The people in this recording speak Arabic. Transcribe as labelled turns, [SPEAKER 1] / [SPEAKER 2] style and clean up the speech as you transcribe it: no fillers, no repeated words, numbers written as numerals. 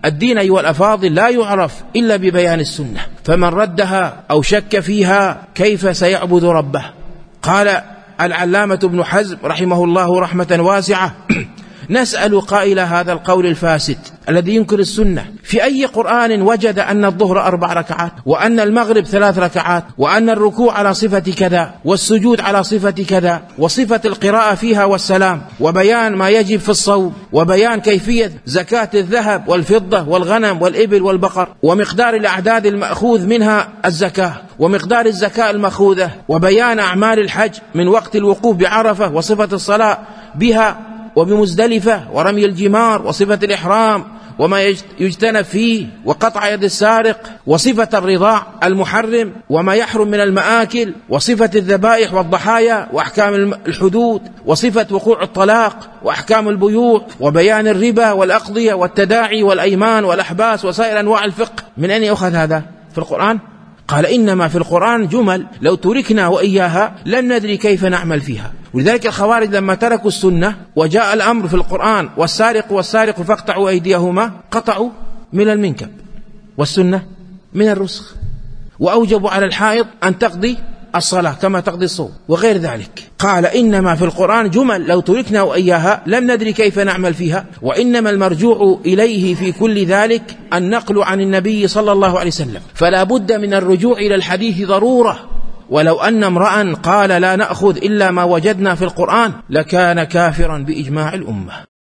[SPEAKER 1] الدين أيها الأفاضل لا يعرف إلا ببيان السنة، فمن ردها أو شك فيها كيف سيعبد ربه؟ قال العلامة ابن حزم رحمه الله رحمة واسعة: نسأل قائل هذا القول الفاسد الذي ينكر السنة في أي قرآن وجد أن الظهر 4 ركعات، وأن المغرب 3 ركعات، وأن الركوع على صفة كذا، والسجود على صفة كذا، وصفة القراءة فيها والسلام، وبيان ما يجب في الصوم، وبيان كيفية زكاة الذهب والفضة والغنم والإبل والبقر، ومقدار الأعداد المأخوذ منها الزكاة، ومقدار الزكاة المأخوذة، وبيان أعمال الحج من وقت الوقوف بعرفة وصفة الصلاة بها وبمزدلفة، ورمي الجمار، وصفة الإحرام وما يجتنب فيه، وقطع يد السارق، وصفة الرضاع المحرم وما يحرم من المآكل، وصفة الذبائح والضحايا وأحكام الحدود، وصفة وقوع الطلاق وأحكام البيوع، وبيان الربا والأقضية والتداعي والأيمان والأحباس وسائر أنواع الفقه. من أين يأخذ هذا في القرآن؟ قال إنما في القرآن جمل لو تركنا وإياها لن ندري كيف نعمل فيها. ولذلك الخوارج لما تركوا السنة وجاء الأمر في القرآن والسارق فاقطعوا أيديهما، قطعوا من المنكب، والسنة من الرسخ، وأوجبوا على الحائض أن تقضي الصلاة كما تقضي الصوم وغير ذلك. قال إنما في القرآن جمل لو تركنا وإياها لم ندري كيف نعمل فيها، وإنما المرجوع إليه في كل ذلك النقل عن النبي صلى الله عليه وسلم، فلا بد من الرجوع إلى الحديث ضرورة. ولو أن امرأ قال لا نأخذ إلا ما وجدنا في القرآن لكان كافرا بإجماع الأمة.